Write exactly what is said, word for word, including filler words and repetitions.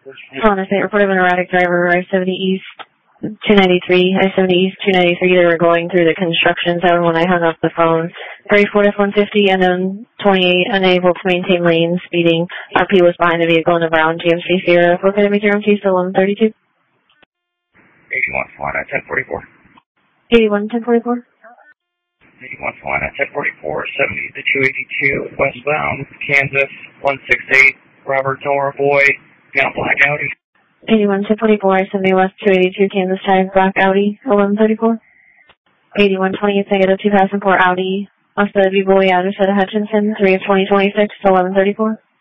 Solana State report of an erratic driver, I seventy East, two ninety-three, I seventy East, two ninety-three. They were going through the construction zone when I hung up the phone. thirty-four F one fifty, unknown twenty-eight, unable to maintain lane, speeding. R P was behind the vehicle in a brown G M C Sierra. four K M zero M T, still eleven thirty-two. eighty-one, Solana, ten forty-four. eighty-one, ten forty-four. eighty-one, Solana, ten forty-four, seventy to two eighty-two, westbound, Kansas, one six eight, Robert Nora Boy, now black Audi. eighty-one, ten forty-four, I seventy West, two eighty-two, Kansas tag, black Audi, eleven thirty-four. eighty-one, twenty-eight, negative, two thousand four Audi, Oscar B. Boy, address at Hutchinson, three of twenty twenty-six, eleven thirty-four.